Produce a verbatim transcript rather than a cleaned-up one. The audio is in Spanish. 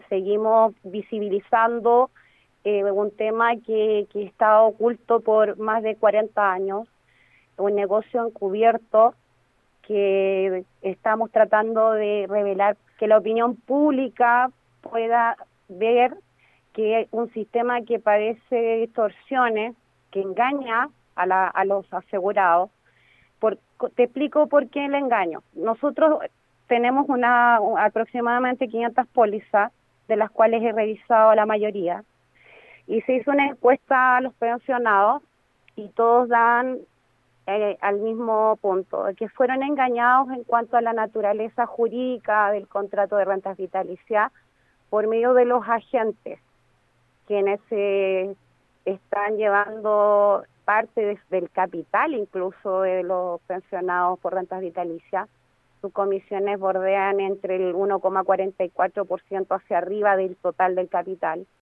seguimos visibilizando eh, un tema que, que está oculto por más de cuarenta años, un negocio encubierto que estamos tratando de revelar, que la opinión pública pueda ver que es un sistema que parece extorsiones, que engaña a, la, a los asegurados. Por, te explico por qué el engaño. Nosotros tenemos una aproximadamente quinientas pólizas, de las cuales he revisado la mayoría, y se hizo una encuesta a los pensionados y todos dan eh, al mismo punto, de que fueron engañados en cuanto a la naturaleza jurídica del contrato de rentas vitalicias por medio de los agentes, quienes se están llevando parte de, del capital incluso de los pensionados por rentas vitalicias. Sus comisiones bordean entre el uno coma cuarenta y cuatro por ciento hacia arriba del total del capital.